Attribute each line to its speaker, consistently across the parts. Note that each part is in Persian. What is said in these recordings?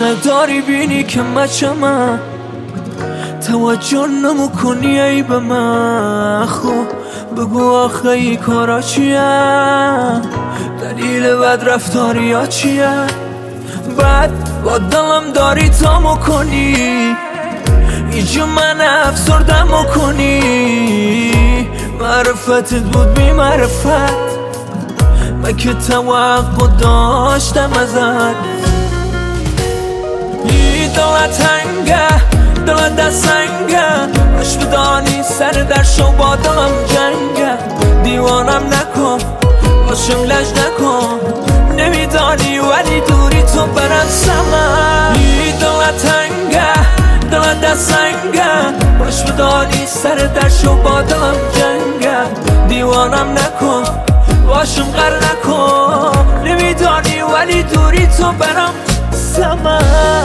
Speaker 1: نداری بینی که مچمم، توجه نمو کنی ای به من. خب بگو آخه ای کارا چیه، دلیل بد رفتاری ها چیه؟ بعد با دلم داری تا مکنی، اینجا من افسردم مکنی. معرفتت بود بی معرفت، من که توقع داشتم ازت. دلت تنگه، دلت دستنگه، باش بدانی سر در شو با دلم جنگه. دیوانم نکن، باشم لج نکن، نمیدانی ولی دوری تو برم سمم. دلت تنگه، دلت دستنگه، باش بدانی سر در شو با دلم جنگه. دیوانم نکن، باشم غر نکن، نمیدانی ولی دوری تو برم سمم.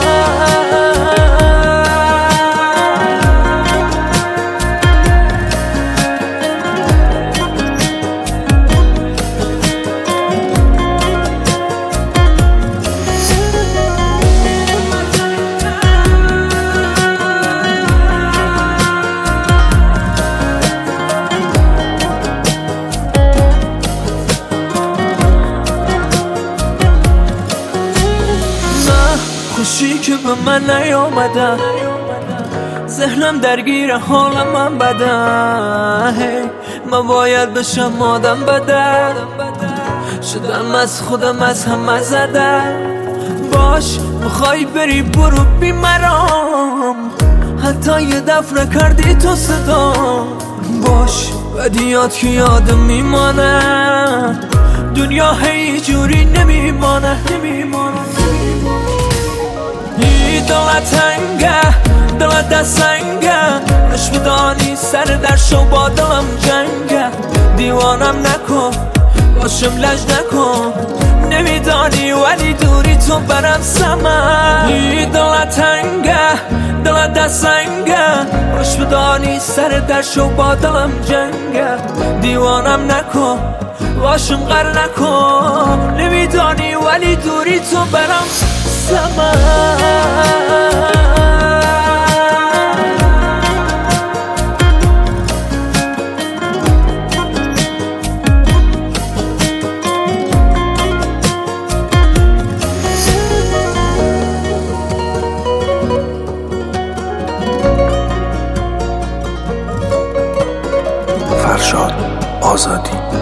Speaker 1: خوشی که به من نیامده، ذهنم درگیر حالم من بده. من باید بشم آدم بده، شدم از خودم از همه زده. باش میخوای بری برو بی مرام، حتی یه دفعه کردی تو صدا. باش بدیات که یادم میمانه، دنیا هی جوری نمیمانه. دلت تنگه، دلت دستنگه، باش بدانی سر در شو با دلم جنگه. دیوانم نکن، باشم لج نکن، نمیدانی ولی دوری تو برم سمم. دلت تنگه، دلت دستنگه، باش بدانی سر در شو با دلم جنگه. دیوانم نکن، باشم غر نکن، نمیدانی ولی دوری تو برم سمم.
Speaker 2: فرشاد آزادی.